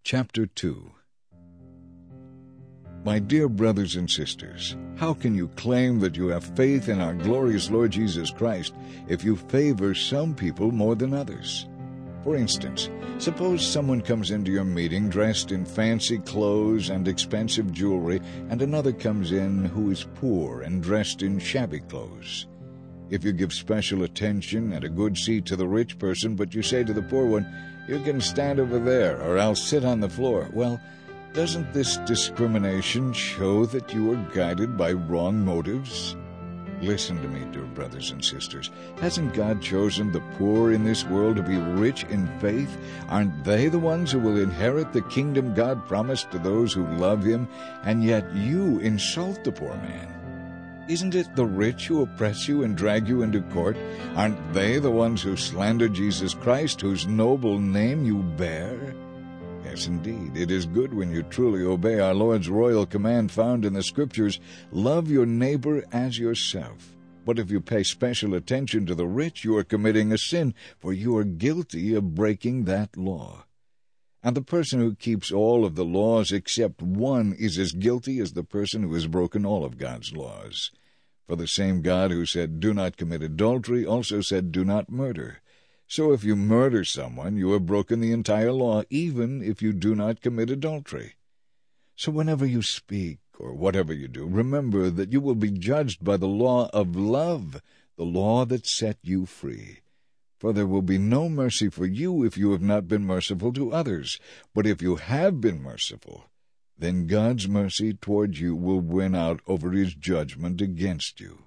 Chapter 2. My dear brothers and sisters, how can you claim that you have faith in our glorious Lord Jesus Christ if you favor some people more than others? For instance, suppose someone comes into your meeting dressed in fancy clothes and expensive jewelry, and another comes in who is poor and dressed in shabby clothes. If you give special attention and a good seat to the rich person, but you say to the poor one, "You can stand over there, or I'll sit on the floor," well, doesn't this discrimination show that you are guided by wrong motives? Listen to me, dear brothers and sisters. Hasn't God chosen the poor in this world to be rich in faith? Aren't they the ones who will inherit the kingdom God promised to those who love Him? And yet you insult the poor man. Isn't it the rich who oppress you and drag you into court? Aren't they the ones who slander Jesus Christ, whose noble name you bear? Yes, indeed, it is good when you truly obey our Lord's royal command found in the Scriptures, love your neighbor as yourself. But if you pay special attention to the rich, you are committing a sin, for you are guilty of breaking that law. And the person who keeps all of the laws except one is as guilty as the person who has broken all of God's laws. For the same God who said, "Do not commit adultery," also said, "Do not murder." So if you murder someone, you have broken the entire law, even if you do not commit adultery. So whenever you speak, or whatever you do, remember that you will be judged by the law of love, the law that set you free. For there will be no mercy for you if you have not been merciful to others. But if you have been merciful, then God's mercy toward you will win out over His judgment against you.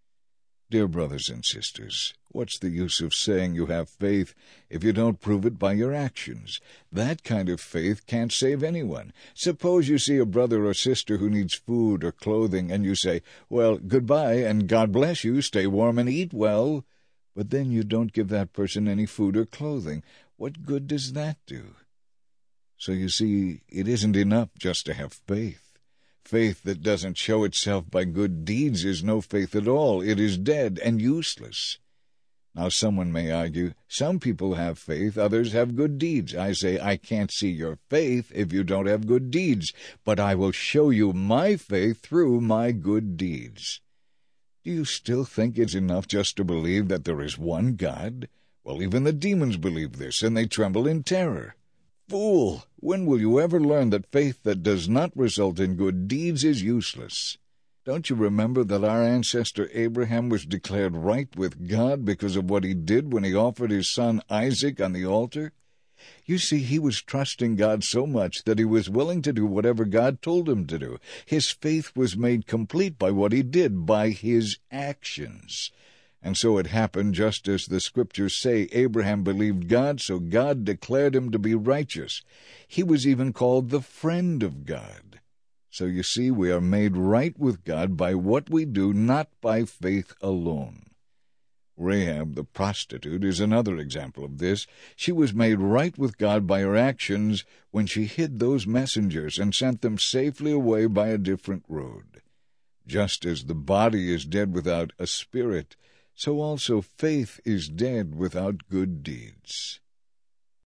Dear brothers and sisters, what's the use of saying you have faith if you don't prove it by your actions? That kind of faith can't save anyone. Suppose you see a brother or sister who needs food or clothing, and you say, "Well, goodbye, and God bless you, stay warm and eat well." But then you don't give that person any food or clothing. What good does that do? So you see, it isn't enough just to have faith. Faith that doesn't show itself by good deeds is no faith at all. It is dead and useless. Now someone may argue, some people have faith, others have good deeds. I say, I can't see your faith if you don't have good deeds, but I will show you my faith through my good deeds. Do you still think it's enough just to believe that there is one God? Well, even the demons believe this, and they tremble in terror. Fool! When will you ever learn that faith that does not result in good deeds is useless? Don't you remember that our ancestor Abraham was declared right with God because of what he did when he offered his son Isaac on the altar? You see, he was trusting God so much that he was willing to do whatever God told him to do. His faith was made complete by what he did, by his actions. And so it happened just as the Scriptures say, Abraham believed God, so God declared him to be righteous. He was even called the friend of God. So you see, we are made right with God by what we do, not by faith alone. Rahab, the prostitute, is another example of this. She was made right with God by her actions when she hid those messengers and sent them safely away by a different road. Just as the body is dead without a spirit, so also faith is dead without good deeds.